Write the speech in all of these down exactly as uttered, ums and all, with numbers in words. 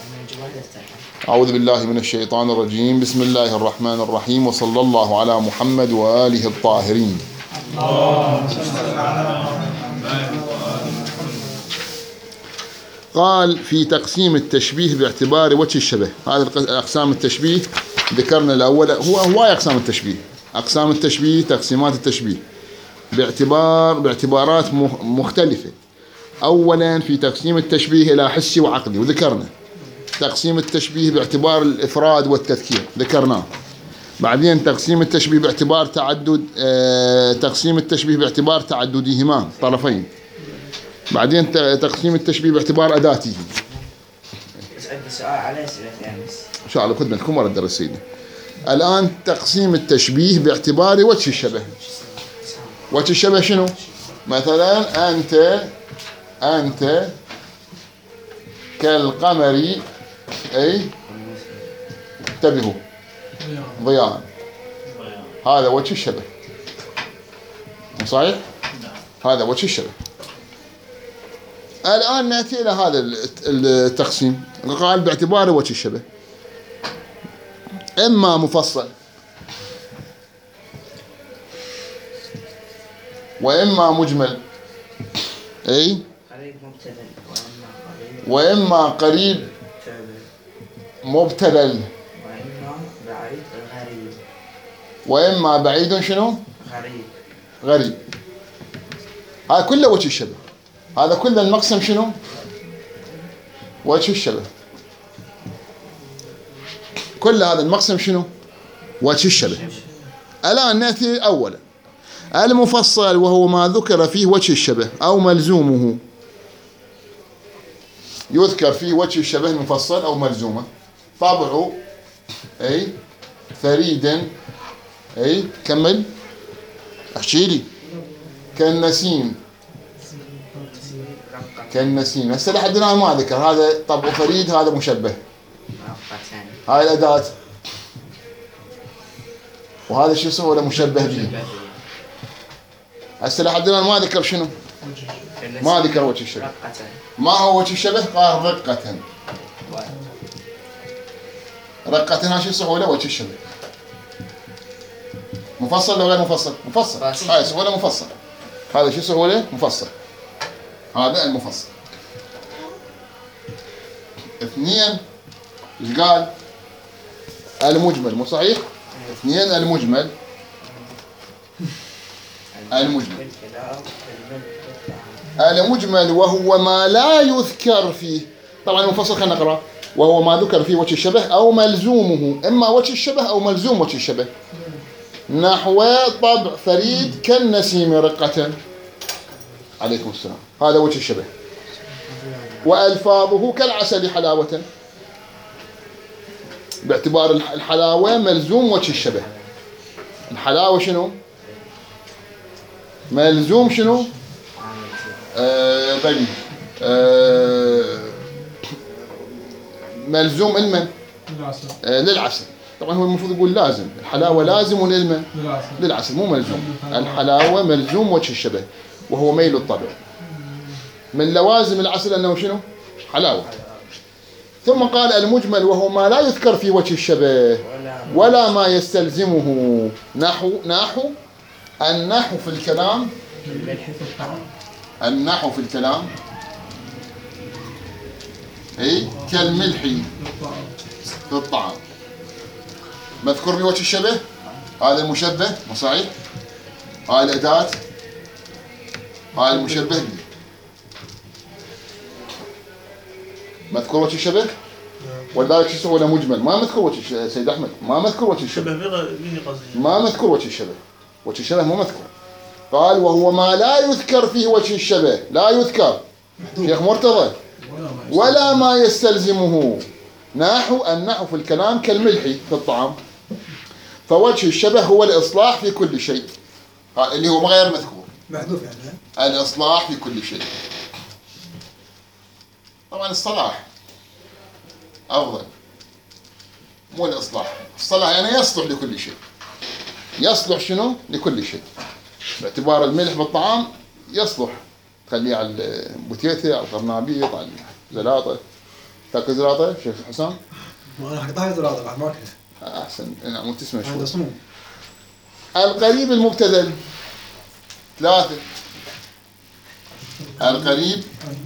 أعوذ بالله من الشيطان الرجيم. بسم الله الرحمن الرحيم، وصلى الله على محمد وآله الطاهرين. قال في تقسيم التشبيه باعتبار وجه الشبه. هذه أقسام التشبيه ذكرنا الأول. هو هو أقسام التشبيه أقسام التشبيه تقسيمات التشبيه باعتبار باعتبارات مختلفة. أولا في تقسيم التشبيه إلى حسي وعقلي، وذكرنا تقسيم التشبيه باعتبار الإفراد والتذكير، ذكرناه. بعدين تقسيم التشبيه باعتبار تعدد آه تقسيم التشبيه باعتبار تعددهما طرفين. بعدين تقسيم التشبيه باعتبار أداته. بس عندي سؤال على أسئلة خامس إن شاء الله خدنا لكم مرة درس سيدي. الآن تقسيم التشبيه باعتبار وجه الشبه. وجه الشبه شنو؟ مثلا أنت أنت كالقمر، أي انتبهوا، ضياء، هذا وجه الشبه، صحيح؟ هذا وجه الشبه. الآن نأتي إلى هذا التقسيم. قال باعتبار وجه الشبه إما مفصل وإما مجمل، أي وإما قريب مبتذل وإما بعيد شنو؟ غريب غريب. هذا كله وجه الشبه. هذا كله المقسم شنو؟ وجه الشبه. كل هذا المقسم شنو؟ وجه الشبه. الآن نأتي أولا المفصل، وهو ما ذكر فيه وجه الشبه أو ملزومه. يذكر فيه وجه الشبه مفصل أو ملزومه. طبعه، أي فريدا، أي كمل احكي لي. كالنسيم كالنسيم. هسه لحد الآن ما ذكر. هذا طبعه فريد، هذا مشبه، هاي الأداة، وهذا شو اسمه ولا مشبه به. هسه لحد الآن ما ذكر شنو؟ ما ذكر وجه الشبه. ما هو وجه الشبه؟ قال رقة. رقة هذا شو اسمه ولا وجه الشبه؟ مفصل ولا غير مفصل؟ مفصل. هاي اسمه ولا مفصل. هذا شو اسمه ولا مفصل؟ هذا المفصل. اثنين ايش قال؟ المجمل، مو صحيح؟ اثنين المجمل المجمل المجمل وهو ما لا يذكر فيه. طبعا المفصل خلينا نقرأ. وهو ما ذكر فيه وجه الشبه أو ملزومه، إما وجه الشبه أو ملزوم وجه الشبه. نحو طبع فريد كالنسيم رقة. عليكم السلام. هذا وجه الشبه. وألفاظه كالعسل حلاوة. باعتبار الحلاوة ملزوم وجه الشبه. الحلاوة شنو؟ ملزوم شنو؟ آه بني آه ملزوم المن آه للعسل. طبعا هو المفروض يقول لازم. الحلاوة لازم للمن للعسل، مو ملزوم. الحلاوة ملزوم وجه الشبه وهو ميل الطبع. من لوازم العسل أنه شنو؟ حلاوة. ثم قال المجمل وهو ما لا يذكر في وجه الشبه ولا ما يستلزمه. نحو نحو النحو في الكلام النحو في الكلام اي كالملح في الطعام. مذكور بوجه الشبه. هذا المشبه، مو صحيح؟ هاي الأداة، هاي المشبه به. مذكور وجه الشبه؟ ولذلك شو اسمه ولا مجمل. ما مذكور وجه الشبه سيد أحمد. ما مذكور وجه الشبه. ما مذكور وجه الشبه. وجه الشبه مو مذكور. قال وهو ما لا يذكر فيه وجه الشبه. لا يذكر شيخ مرتضى. ولا ما يستلزمه. نحو النحو في الكلام كالملح في الطعام. فوجه الشبه هو الإصلاح في كل شيء، اللي هو غير مذكور، محذوف يعني. الإصلاح في كل شيء. طبعا الصلاح أفضل، مو الإصلاح. الصلاح يعني يصلح لكل شيء. يصلح شنو؟ لكل شيء. باعتبار الملح بالطعام يصلح، تخليه على البوتيتة، على القرنابيط، على الزلاطة، تاكل زلاطة شيخ حسام؟ انا حقطها زلاطة بعد ما اكلها. احسن نعم وتسمع شوي. هذا صنوم. القريب المبتذل ثلاثة. القريب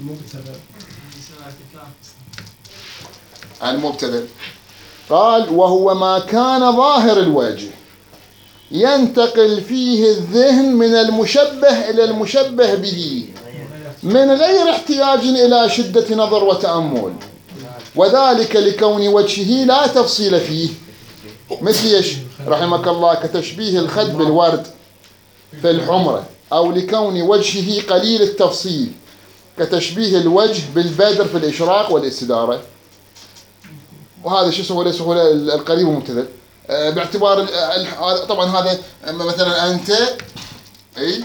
المبتذل قال وهو ما كان ظاهر الوجه ينتقل فيه الذهن من المشبه إلى المشبه به من غير احتياج إلى شدة نظر وتأمل، وذلك لكون وجهه لا تفصيل فيه، مثل ايش رحمك الله؟ كتشبيه الخد بالورد في الحمرة، أو لكون وجهه قليل التفصيل كتشبيه الوجه بالبدر في الإشراق والاستدارة. وهذا شو اسمه ليس هو القريب المبتذل باعتبار طبعا هذا مثلا أنت أي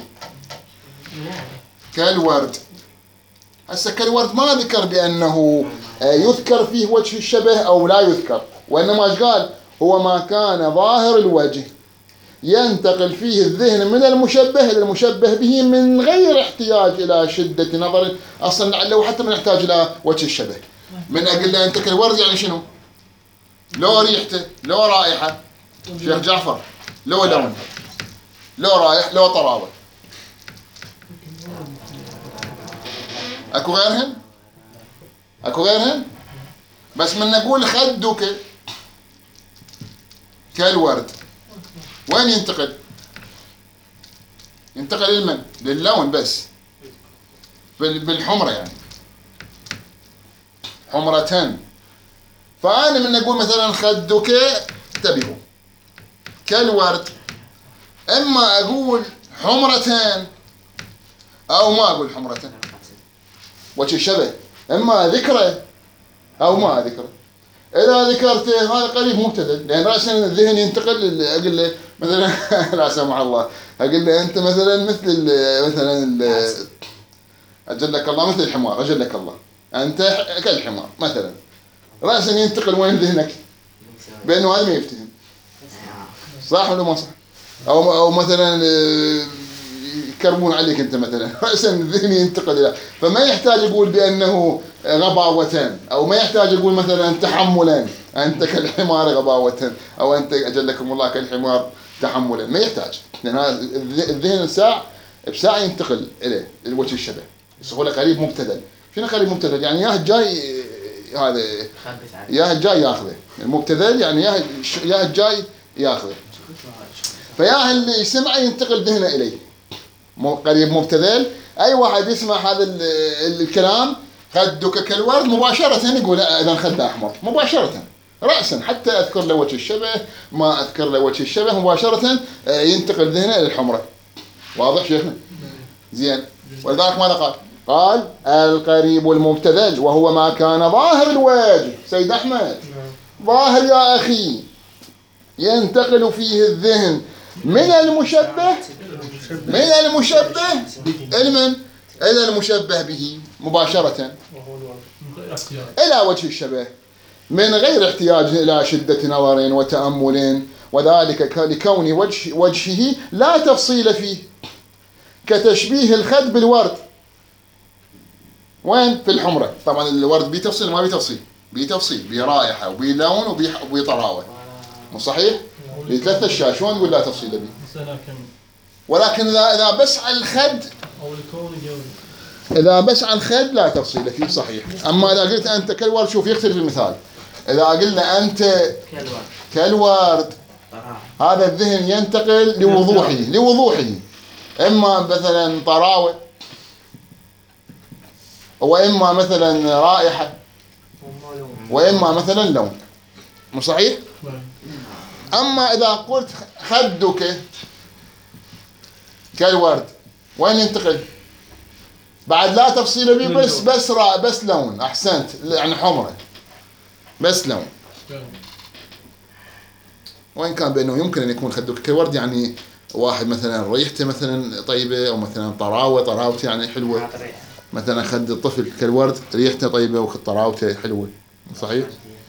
كالورد. هسه كالورد ما ذكر بأنه يذكر فيه وجه الشبه أو لا يذكر، وإنما قال هو ما كان ظاهر الوجه ينتقل فيه الذهن من المشبه إلى المشبه به من غير احتياج إلى شدة نظر. أصلا لو حتى ما نحتاج إلى وجه الشبه، من أقول له أنت كالورد يعني شنو؟ لو ريحته، لو رائحة شيخ جعفر، لو لون، لو رائح، لو طراوة. أكو غيرهن؟ أكو غيرهن؟ بس من نقول خدك كالورد وين ينتقل؟ ينتقل للمن؟ للون بس بالحمرة يعني حمرتان. فأنا من نقول مثلا خدك انتبهوا كالورد، إما أقول حمرتان أو ما أقول حمرتان وجه الشبه، إما ذكره أو ما ذكره. إذا ذكرت هذا قريب مبتذل، لأن رأسا الذهن ينتقل. أقول له مثلا لا سمح الله، أقول له أنت مثلا مثل مثلا أجلك الله مثل الحمار، أجلك الله أنت كالحمار مثلا، رأسا ينتقل وين ذهنك؟ بأنه هذا ما يفتهم، صح ولا ما صح؟ أو أو مثلا يكرمون عليك أنت مثلا، رأسا الذهن ينتقل إلى، فما يحتاج يقول بأنه غباوتان، أو ما يحتاج يقول مثلا تحملان، أنت كالحمار غباوتان، أو أنت أجلكم الله كالحمار تحملا، ما يحتاج، لأن الذهن ساعة بساعة ينتقل إليه الوجه الشبه. يسمونه قريب مبتذل. شنو قريب مبتذل؟ يعني ياه جاي هذا ياه جاي ياخذه. المبتذل يعني ياه ياه جاي ياخذه، فياه اللي يسمعه ينتقل ذهنه إليه. قريب مبتذل أي واحد يسمع هذا الكلام خدك كالورد مباشرة يقول إذا خده أحمر مباشرة رأسا، حتى أذكر له وجه الشبه ما أذكر له وجه الشبه مباشرة ينتقل ذهنه إلى الحمرة. واضح شيخنا؟ زين. ولذلك ماذا قال؟ قال القريب المبتذل وهو ما كان ظاهر الوجه. سيد أحمد ظاهر يا أخي ينتقل فيه الذهن من المشبه من المشبه المن إلى المشبه به مباشرة إلى وجه الشبه من غير احتياج إلى شدة نظر وتأمل، وذلك لكون وجه وجهه لا تفصيل فيه كتشبيه الخد بالورد. وين؟ في الحمرة. طبعا الورد بتفصيل ما بتفصيل، بتفصيل برائحة وبلون وبطراوة، مو صحيح؟ لثلاث أشياء شلون نقول لا تفصيل به؟ ولكن إذا إذا بس على الخد إذا بس على الخد لا تفصيل فيه صحيح. أما إذا قلت أنت كالورد، شوف يختلف المثال. إذا قلنا أنت كالورد هذا الذهن ينتقل لوضوحه لوضوحه إما مثلا طراوة وإما مثلا رائحة وإما مثلا لون، مو صحيح؟ أما إذا قلت خدك كالورد وين ينتقل؟ بعد لا تفصيل به بس بس راء بس لون. أحسنت، يعني حمرة بس لون. وين كان بأنه يمكن أن يكون خدك كالورد يعني واحد مثلا ريحته مثلا طيبة، أو مثلا طراوة طراوته يعني حلوة. مثلا خد الطفل كالورد ريحته طيبة وطراوته حلوة، صحيح؟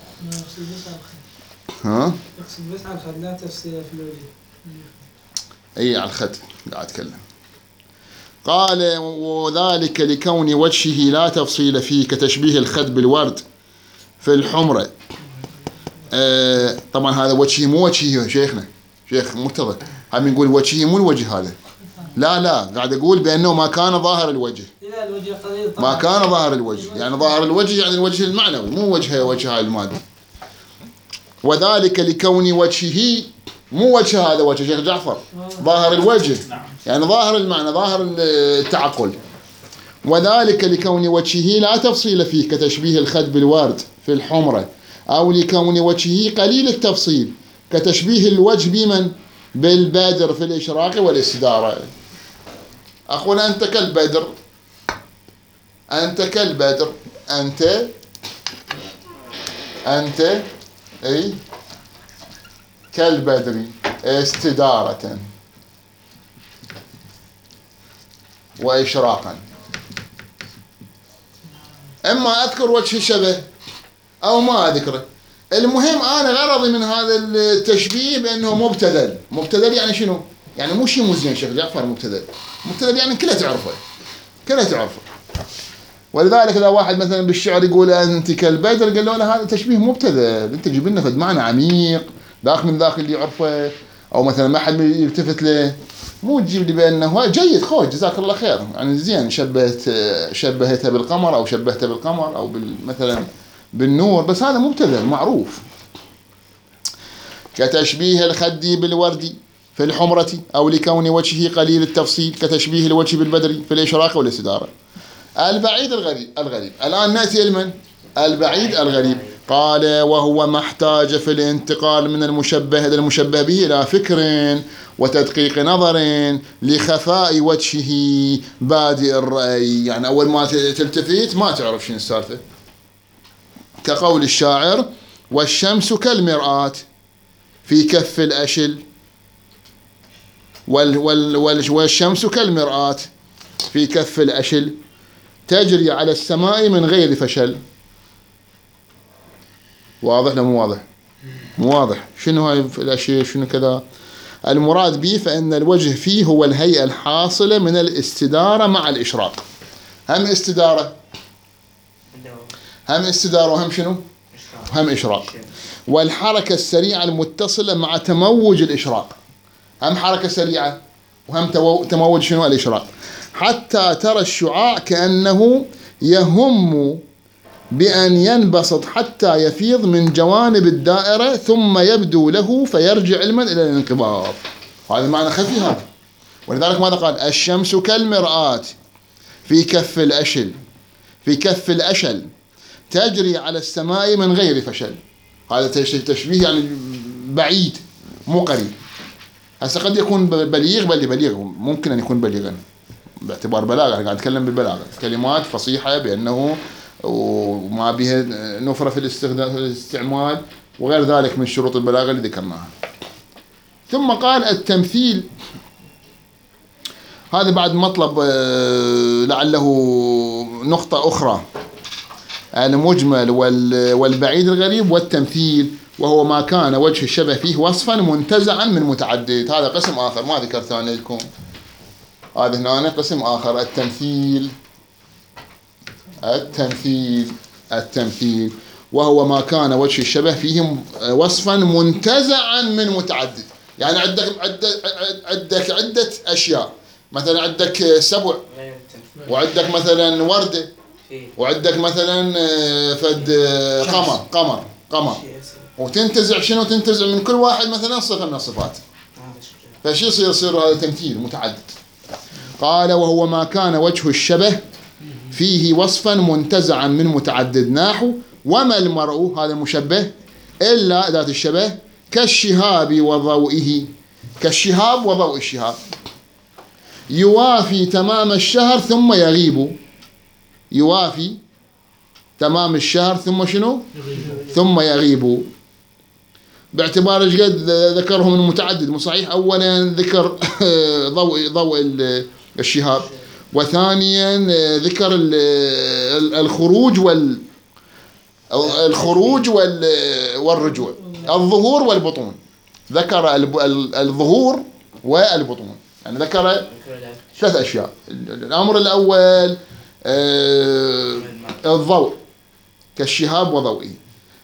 ها؟ يقصد بس على الخد لا تفصيل في الوجه. أي على الخد قاعد أتكلم. قال وذلك لكون وجهه لا تفصيل فيه كتشبيه الخد بالورد في الحمرة. آه طبعا هذا وجهه مو وجهه شيخنا شيخ مرتضى، هم نقول وجهه مو الوجه هذا، لا لا قاعد أقول بأنه ما كان ظاهر الوجه، إذا الوجه قليل ما كان ظاهر الوجه، يعني ظاهر الوجه يعني الوجه المعنوي مو وجهه وجه المادي. وذلك لكون وجهه مو وجه هذا وجه شيخ جعفر، ظاهر الوجه يعني ظاهر المعنى ظاهر التعقل. وذلك لكون وجهه لا تفصيل فيه كتشبيه الخد بالورد في الحمرة، أو لكون وجهه قليل التفصيل كتشبيه الوجه بمن بالبدر في الإشراق والاستدارة. أقول أنت كالبدر، أنت كالبدر، أنت أنت أي كالبدر استدارة وإشراقا. إما أذكر وجه الشبه أو ما أذكره، المهم أنا غرضي من هذا التشبيه بأنه مبتذل. مبتذل يعني شنو؟ يعني مو شيء مو زين شيخ جعفر. مبتذل مبتذل يعني كلها تعرفه، كلها تعرفه. ولذلك إذا واحد مثلا بالشعر يقول أنت كالبدر، قال له لا هذا تشبيه مبتذل، أنت تجيب لنا فد معنى عميق داخل من داخل اللي يعرفه، أو مثلا ما حد يلتفت له، مو تجيب لي بأنه جيد خوش جزاك الله خير يعني زين شبهت شبهتها بالقمر أو شبهتها بالقمر أو مثلا بالنور، بس هذا مبتذل معروف. كتشبيه الخد بالورد في الحمرة، أو لكون وجهه قليل التفصيل كتشبيه الوجه بالبدر في الإشراق والاستدارة. البعيد الغريب الغريب الآن نأتي المن البعيد الغريب. قال وهو ما احتاج في الانتقال من المشبه إلى المشبه به إلى فكر وتدقيق نظر لخفاء وجهه بادئ الرأي، يعني أول ما تلتفت ما تعرف شنو السالفة. كقول الشاعر والشمس كالمرآة في كف الأشل، وال وال وال والشمس كالمرآة في كف الأشل تجري على السماء من غير فشل. واضح لا مو واضح؟ مو واضح. شنو هاي الأشياء شنو كذا؟ المراد به فإن الوجه فيه هو الهيئة الحاصلة من الاستدارة مع الإشراق. هم استدارة هم استدارة وهم شنو؟ هم إشراق. والحركة السريعة المتصلة مع تموج الإشراق، هم حركة سريعة وهم تموج شنو؟ الإشراق. حتى ترى الشعاع كأنه يهم بأن ينبسط حتى يفيض من جوانب الدائرة ثم يبدو له فيرجع علما إلى الانقباض. هذا معنى خفي هذا. ولذلك ماذا قال؟ الشمس كالمرآة في كف الأشل في كف الأشل تجري على السماء من غير فشل. هذا تشبيه يعني بعيد مو قريب. هسه قد يكون بليغ بل بليغ ممكن أن يكون بليغا باعتبار بلاغة، قاعد أتكلم بالبلاغة، كلمات فصيحة بأنه وما بها نفرة في الاستخدام في الاستعمال وغير ذلك من شروط البلاغة اللي ذكرناها. ثم قال التمثيل، هذا بعد مطلب لعله نقطة أخرى، المجمل والبعيد الغريب والتمثيل، وهو ما كان وجه الشبه فيه وصفا منتزعا من متعدد. هذا قسم آخر ما ذكرته أنا لكم، هذا هنا قسم آخر التمثيل التمثيل التمثيل وهو ما كان وجه الشبه فيه وصفا منتزعا من متعدد. يعني عندك عندك عندك عدة أشياء، مثلا عندك سبع وعندك مثلا وردة وعندك مثلا فد قمر قمر قمر وتنتزع شنو؟ تنتزع من كل واحد مثلا صفة من الصفات، فشي يصير يصير هذا تمثيل متعدد. قال وهو ما كان وجه الشبه فيه وصفا منتزعا من متعدد، نحو وما المرء هذا مشبه إلا ذات الشبه كالشهاب وضوئه، كالشهاب وضوء الشهاب، يوافي تمام الشهر ثم يغيب، يوافي تمام الشهر ثم شنو؟ ثم يغيب. باعتبار ايش قد ذكرهم المتعدد مو صحيح. اولا ذكر ضوء ضوء الشهاب، وثانيا ذكر الخروج وال الخروج والرجوع، الظهور والبطون، ذكر الظهور والبطون، يعني ذكر ثلاث اشياء. الامر الاول الضوء كالشهاب وضوئه،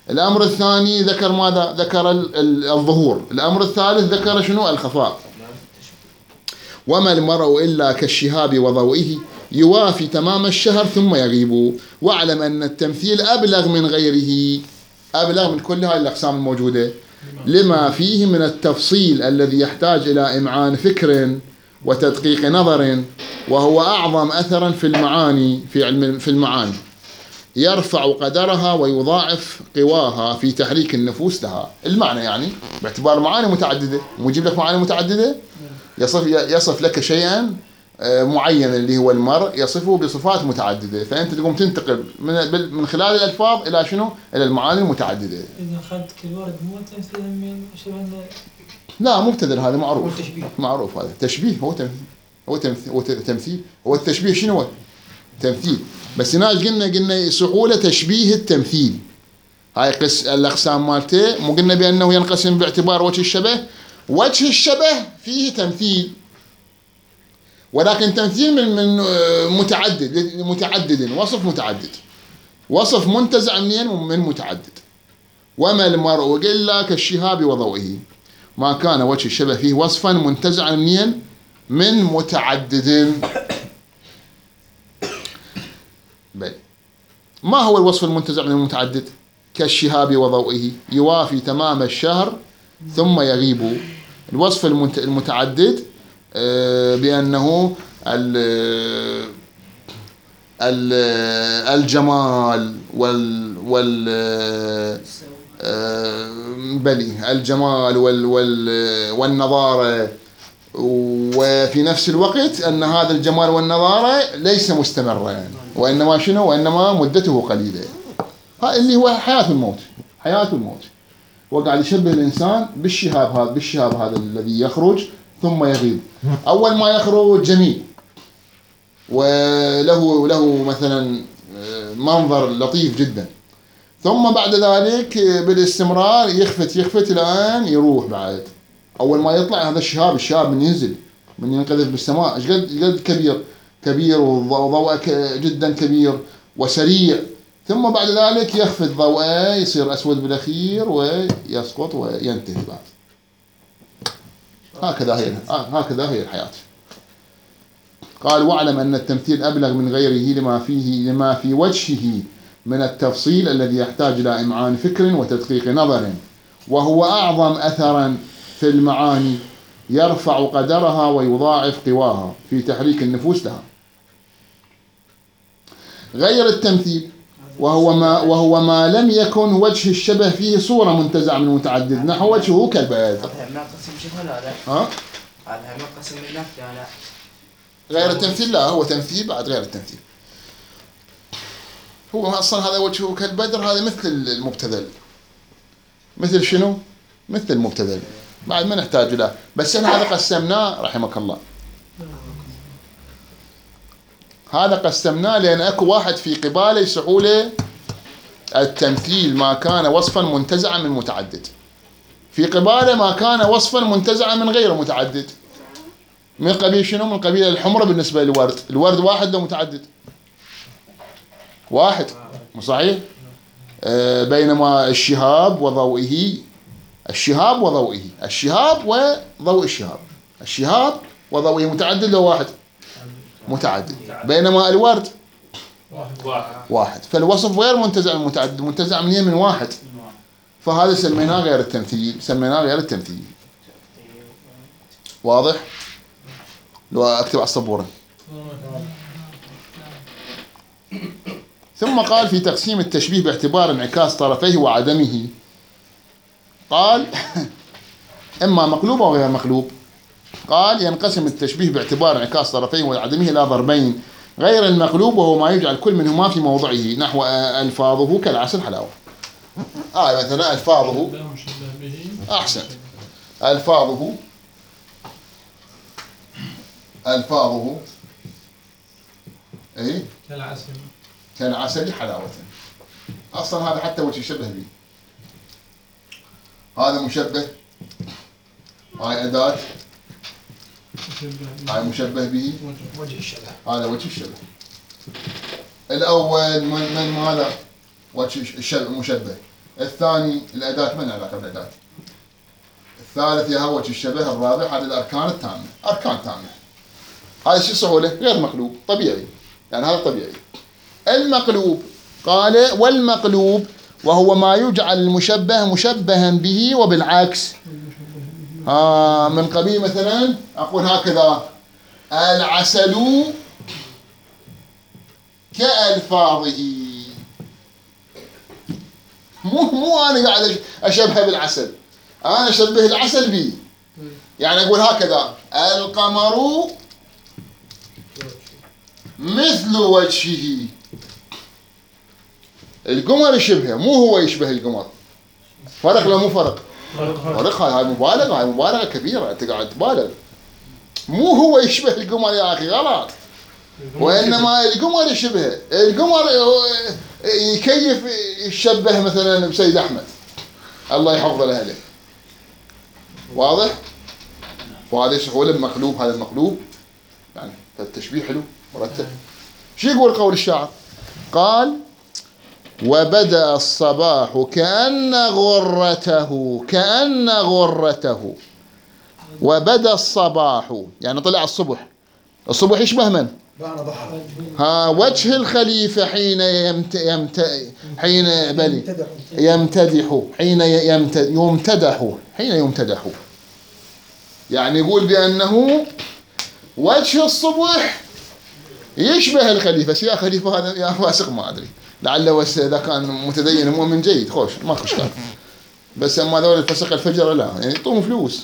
الأمر الثاني ذكر ماذا؟ ذكر ال- ال- الظهور. الأمر الثالث ذكر شنو؟ الخفاء. وما المرء إلا كالشهاب وضوئه يوافي تمام الشهر ثم يغيب. واعلم أن التمثيل أبلغ من غيره، أبلغ من كل هذه الأقسام الموجودة، لما فيه من التفصيل الذي يحتاج إلى إمعان فكر وتدقيق نظر، وهو أعظم أثرا في المعاني في علم في المعاني، يرفع قدرها ويضاعف قواها في تحريك النفوس لها. المعنى يعني باعتبار معاني متعددة، ويجيب لك معاني متعددة، يصف يصف لك شيئا معين اللي هو المرء، يصفه بصفات متعددة، فأنت تقوم تنتقل من من خلال الألفاظ إلى شنو؟ إلى المعاني المتعددة. إذا أخذت كل ورد مو تمثيل من شبه لا مبتذل، هذا معروف. والتشبيه. معروف هذا تشبيه، هو تمثيل، هو تمثيل، هو تمثيل، هو التشبيه شنو هو؟ تمثيل. بس هنا قلنا قلنا سهولة تشبيه التمثيل، هاي قس الأقسام مالته، مو قلنا بأنه ينقسم باعتبار وجه الشبه. وجه الشبه فيه تمثيل، ولكن تمثيل من من متعدد متعدد وصف متعدد، وصف منتزع منين؟ من متعدد. وما المرء إلا كالشهاب وضوئه، ما كان وجه الشبه فيه وصفا منتزعا منين؟ من متعدد. بل ما هو الوصف المنتزع من المتعدد؟ كالشهاب وضوئه يوافي تمام الشهر ثم يغيب. الوصف المتعدد بأنه الجمال وال وال بلي الجمال وال وال والنضارة، وفي نفس الوقت أن هذا الجمال والنضارة ليس مستمرا، وإنما شنو؟ وإنما مدته قليلة. هذا اللي هو حياة الموت، حياة الموت. وقاعد يشبه الإنسان بالشهاب هذا، بالشهاب هذا الذي يخرج ثم يغيب. أول ما يخرج جميل وله له مثلا منظر لطيف جدا، ثم بعد ذلك بالاستمرار يخفت يخفت إلى أن يروح. بعد أول ما يطلع هذا الشهاب، الشهاب من ينزل من ينقذف بالسماء، ايش قد قد كبير كبير وضوءه جدا كبير وسريع، ثم بعد ذلك يخفت ضوءه يصير أسود بالأخير ويسقط وينتهي. بعد هكذا هي هكذا هي الحياة. قال واعلم أن التمثيل أبلغ من غيره لما فيه لما في وجهه من التفصيل الذي يحتاج إلى إمعان فكر وتدقيق نظر، وهو أعظم أثرا في المعاني، يرفع قدرها ويضاعف قواها في تحريك النفوس لها. غير التمثيل وهو ما وهو ما لم يكن وجه الشبه فيه صورة منتزعة من متعدد، نحو وجهه كالبيض. هذا ما قسم شبه لا لا ها؟ هذا ما قسم من نفسه لا. غير التمثيل لا، هو تمثيل بعد غير التمثيل. هو أصلا هذا وجهه كالبدر، هذا مثل المبتذل. مثل شنو؟ مثل المبتذل، بعد ما نحتاج له. بس أنا هذا قسمناه رحمك الله، هذا قسمناه لأن أكو واحد في قباله سهولة التمثيل ما كان وصفا منتزعا من متعدد، في قباله ما كان وصفا منتزعا من غير متعدد. من قبيل شنو؟ من قبيل الحمرة بالنسبة للورد. الورد واحد لو متعدد؟ واحد، مو صحيح؟ آه بينما الشهاب وضوئه، الشهاب وضوئه، الشهاب وضوء الشهاب، الشهاب وضوئه متعدد لو واحد؟ متعدد. بينما الورد واحد واحد، فالوصف غير منتزع من متعدد، منتزع من من واحد، فهذا سميناه غير التمثيل، سميناه غير التمثيل. واضح؟ لو اكتب على السبورة. ثم قال في تقسيم التشبيه باعتبار انعكاس طرفيه وعدمه، قال اما مقلوب او غير مقلوب. قال ينقسم التشبيه باعتبار انعكاس طرفيه وعدمه الى ضربين، غير المقلوب وهو ما يجعل كل منهما في موضعه، نحو الفاظه كالعسل حلاوه. اه مثلا الفاظه احسن، الفاظه الفاظه اي كالعسل كالعسل حلاوه. اصلا هذا حتى وجه يشبه به، هذا مشبه، هاي اداه، هاي مشبه به، وجه الشبه، هذا وجه الشبه. الأول من من ماذا؟ وجه الشبه مشبه. الثاني الأداة، من علاقة بالأداة؟ الثالث يا وجه الشبه، الرابع هذه الأركان التامة، أركان تامة. هذا شو سهولة؟ غير مقلوب، طبيعي، يعني هذا طبيعي. المقلوب قال والمقلوب وهو ما يجعل المشبه مشبها به وبالعكس. آه من قبيل مثلا أقول هكذا: العسل كألفاظه. مو مو أنا قاعد أشبه بالعسل، أنا أشبه العسل به. يعني أقول هكذا: القمر مثل وجهه. القمر يشبهه، مو هو يشبه القمر. فرق لا مو فرق؟ فرق. هاي مبالغة، هاي مبالغة كبيرة، أنت قاعد تبالغ. مو هو يشبه القمر يا أخي، غلط. وإنما القمر يشبهه. القمر يكيف يشبه مثلا بسيد أحمد، الله يحفظه لأهله. واضح؟ وهذا سهولة بمقلوب. هذا المقلوب يعني التشبيه حلو مرتب. شو يقول قول الشاعر؟ قال: وبدأ الصباح كأن غرته، كأن غرته. وبدأ الصباح يعني طلع الصبح. الصبح يشبه من؟ ها وجه الخليفة حين يمت يمت حين بلي يمتدح، حين يمت يمتدح، حين يمتدح. يعني يقول بأنه وجه الصبح يشبه الخليفة. يا خليفة هذا يا فاسق ما أدري، لعله بس إذا كان متدين مؤمن جيد خوش ما خوش كان، بس أما ذول الفسق الفجر لا، يعني يعطون فلوس.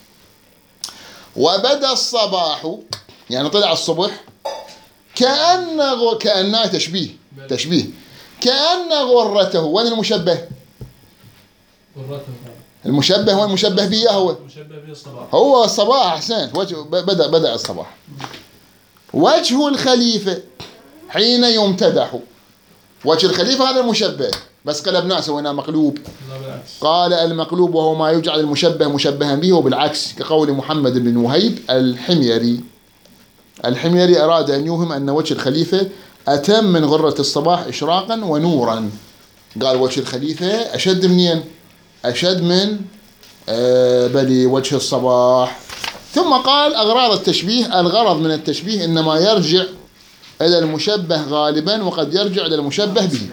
وبدأ الصباح يعني طلع الصبح كأن غ... كأنه تشبيه، تشبيه كأن غرته. وين المشبه؟ غرته. المشبه هو المشبه به هو المشبه به الصباح، هو الصباح. أحسنت. وجه بدأ بدأ الصباح. وجه الخليفة حين يمتدح. وجه الخليفة هذا المشبه، بس قلبناه سويناه مقلوب. قال: المقلوب وهو ما يجعل المشبه مشبها به وبالعكس، كقول محمد بن وهيب الحميري. الحميري أراد أن يوهم أن وجه الخليفة أتم من غرة الصباح إشراقا ونورا. قال وجه الخليفة أشد منين؟ أشد من آه بلي وجه الصباح. ثم قال: أغراض التشبيه، الغرض من التشبيه إنما يرجع إلى المشبه غالبا وقد يرجع إلى المشبه به.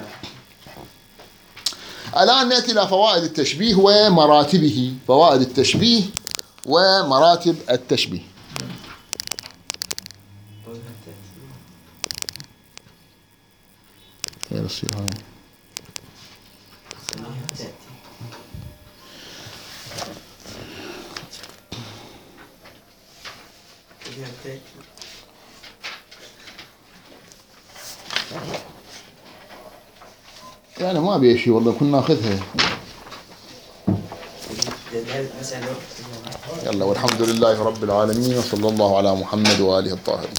الآن نأتي إلى فوائد التشبيه ومراتبه. فوائد التشبيه ومراتب التشبيه. يا رسول الله. يعني ما أبي شيء والله، كنا ناخذها. يلا والحمد لله رب العالمين، وصلى الله على محمد وآله الطاهرين.